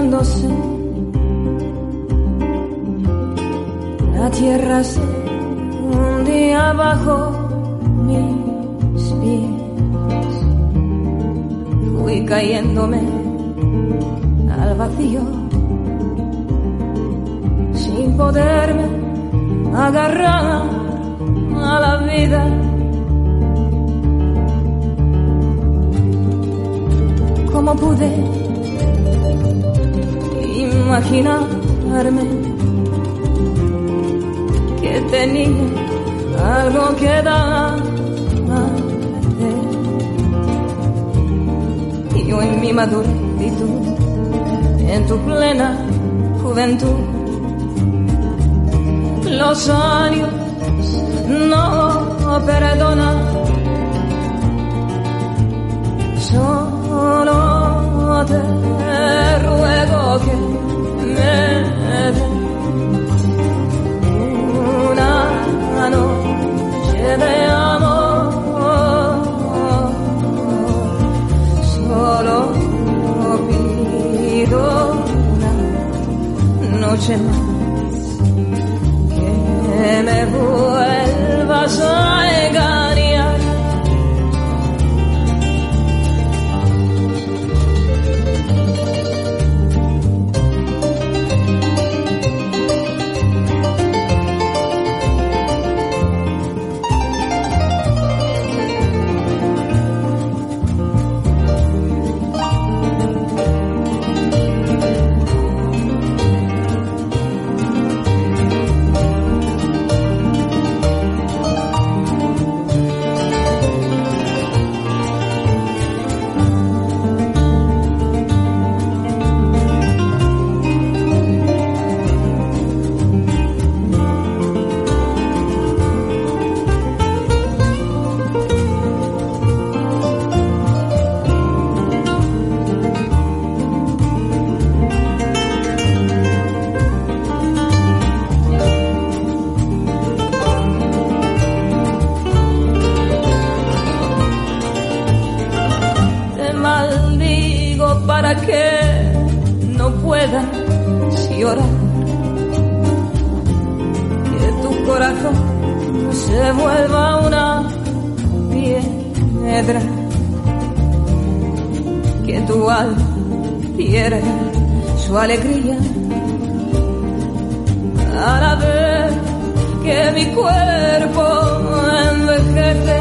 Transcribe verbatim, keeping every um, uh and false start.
hundiéndose, la tierra se hundía bajo mis pies. Fui cayéndome al vacío sin poderme agarrar a la vida. ¿Cómo pude imaginarme que tenía algo que dar? Y yo en mi madurez y tú en tu plena juventud. Los años no perdonan, solo te ruego que me des una noche de amor. Solo pido una noche más, que me vuelvas a engañar. Para que no puedas llorar, que tu corazón se vuelva una piedra, que tu alma pierda su alegría a la vez que mi cuerpo envejece.